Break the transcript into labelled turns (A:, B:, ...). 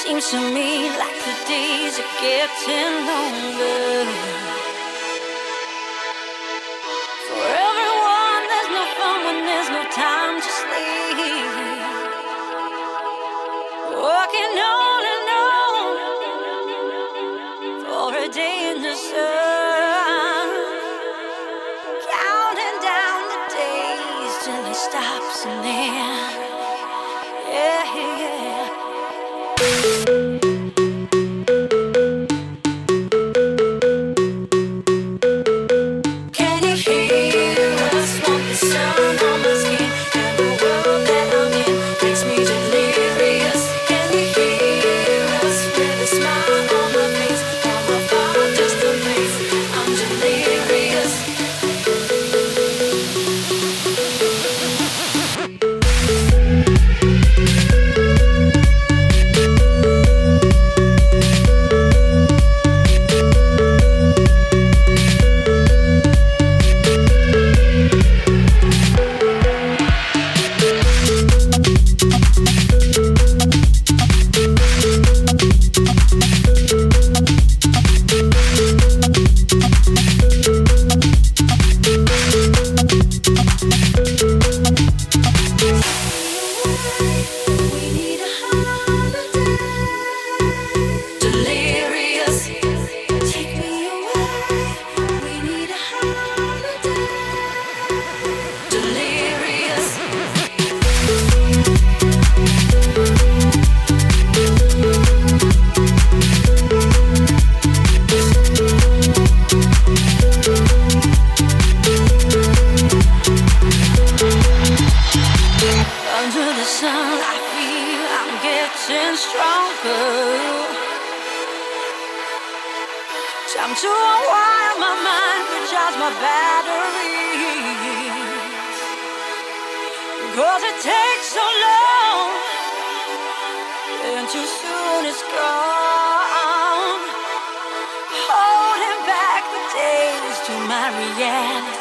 A: Seems to me like the days are getting longer. For everyone, there's no fun when there's no time to sleep. Walking on and on for a day in the sun, counting down the days till it stops and then, yeah, yeah. Time to unwind my mind, recharge my batteries. 'Cause it takes so long, and too soon it's gone. Holding back the days to my reality.